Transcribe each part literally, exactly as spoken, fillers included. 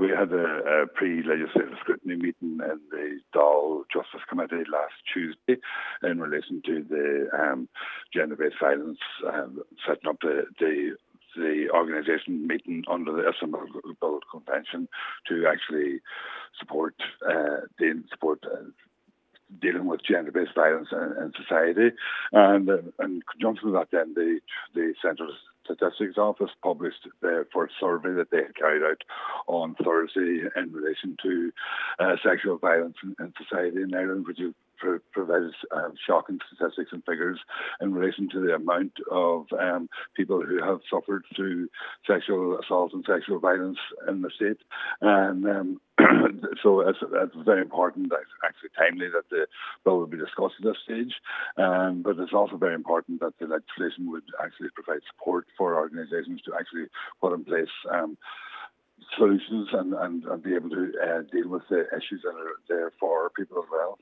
we had a, a pre-legislative scrutiny meeting in the Dáil Justice Committee last Tuesday in relation to the um, gender-based violence, um, setting up the, the the organisation meeting under the Istanbul Convention to actually support uh, the support. Uh, dealing with gender-based violence in, in society. And uh, in conjunction with that, then the, the Central Statistics Office published their first survey that they had carried out on Thursday in relation to uh, sexual violence in, in society in Ireland, which pro- provided uh, shocking statistics and figures in relation to the amount of um, people who have suffered through sexual assault and sexual violence in the state. And um, so it's, it's very important, actually timely, that the bill will be discussed at this stage. Um, but it's also very important that the legislation would actually provide support for organisations to actually put in place um, solutions and, and, and be able to uh, deal with the issues that are there for people as well.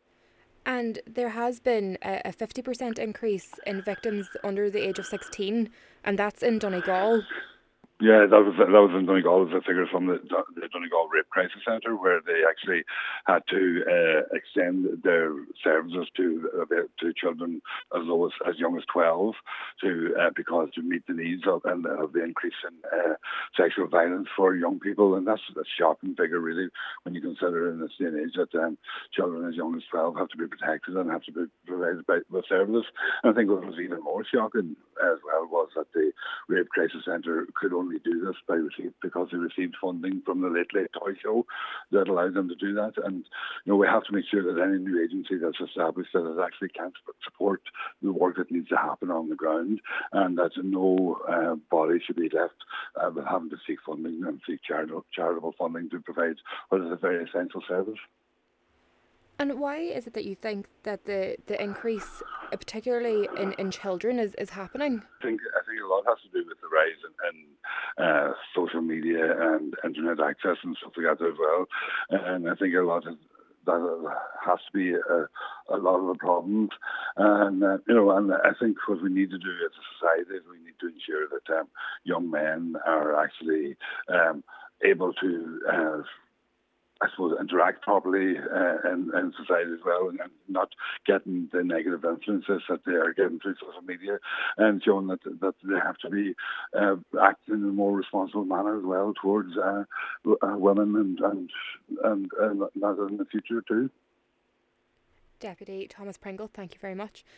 And there has been a fifty percent increase in victims under the age of sixteen, and that's in Donegal. Yeah, that was that was in Donegal. It was a figure from the, the Donegal Rape Crisis Centre, where they actually had to uh, extend their services to uh, to children as low as, as young as twelve, to uh, because to meet the needs of and of the increase in uh, sexual violence for young people. And that's a shocking figure, really, when you consider in this day and age that um, children as young as twelve have to be protected and have to be provided by, with services. And I think what was even more shocking as well was that the Rape Crisis Centre could only do this by receive, because they received funding from the Late Late Toy Show that allowed them to do that. And you know, we have to make sure that any new agency that's established, that it actually can support the work that needs to happen on the ground, and that no uh, body should be left uh, with having to seek funding and seek charitable, charitable funding to provide what is a very essential service. And why is it that you think that the, the increase, particularly in, in children, is, is happening? I think I think a lot has to do with the rise in, in uh, social media and internet access and stuff like that as well. And I think a lot of that has to be a, a lot of the problems. And uh, you know, and I think what we need to do as a society is we need to ensure that um, young men are actually um, able to Uh, I suppose, interact properly uh, in, in society as well, and, and not getting the negative influences that they are getting through social media, and showing that that they have to be uh, acting in a more responsible manner as well towards uh, uh, women and and and, and that in the future too. Deputy Thomas Pringle, thank you very much.